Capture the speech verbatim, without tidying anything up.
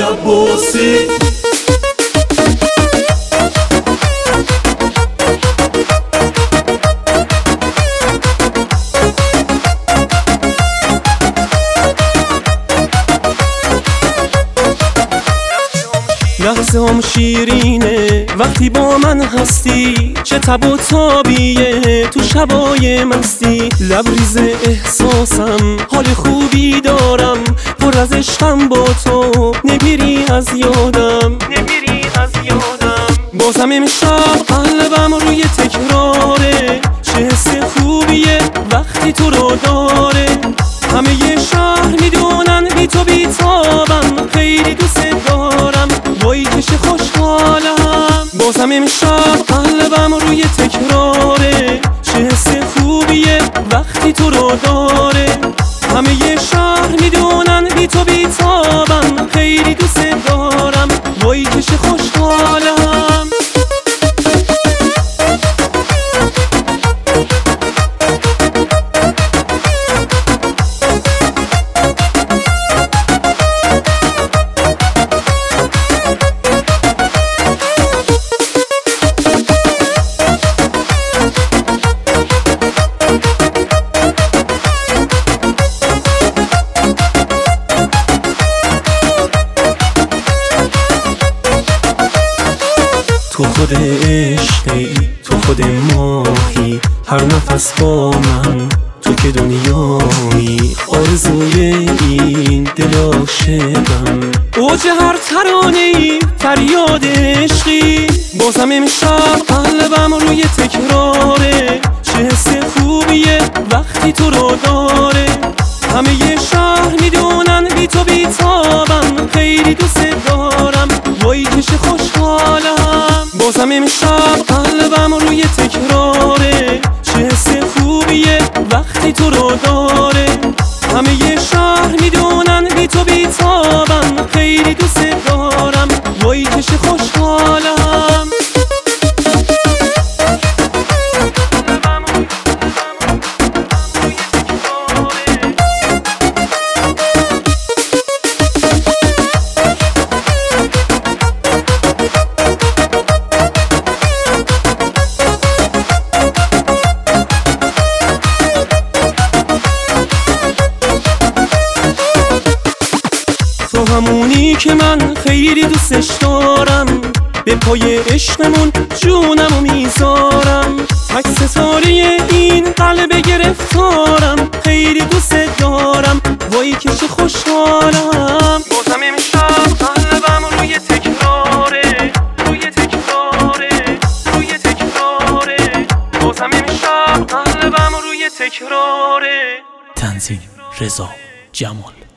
عباسی. لحظه هم شیرینه وقتی با من هستی، چه تب و تابیه تو شبای مستی. لبریز احساسم حال خوبی دارم، پر از عشقم با تو نمیری از یادم، نمیری از یادم. بازم امشب قلبم روی تکراره، چه حس خوبیه وقتی تو رو داره. همه ی شهر میدونن بی تو بی تابم، خیلی دوست دارم وای که چه خوشحالم. بازم امشب قلبم روی تکراره، چه حس خوبیه وقتی تو رو داره. همه ی شهر میدونن بی تو بی تابم، خیلی دوست دارم وای که چه خوشحالم. تو خود عشقی، تو خود ماهی، هر نفس با من تو که دنیایی. آرزوی این دل عاشقم، اوج هر ترانه‌ای فریاد عشقی. بازم امشب قلبم روی تکراره، چه حس خوبیه وقتی تو رو داره. همه ی شهر میدونن بی تو بی تابم، خیلی دوست دارم وای که چه خوشحالم. بازم امشب قلبم روی تکراره، چه حس خوبیه وقتی تو رو داره. همه ی شهر میدونن بی تو بی تابم، خیلی دوست دارم وای که چه خوشحالم. تو همونی که من خیلی دوستش دارم، به پای عشقمون جونمو میذارم. تک ستاره این قلب گرفتارم، خیلی دوست دارم وای که چه خوشحالم. بازم امشب قلبم روی تکراره، روی تکراره، روی تکراره. بازم امشب قلبم روی تکراره. تنظیم رضا جمال.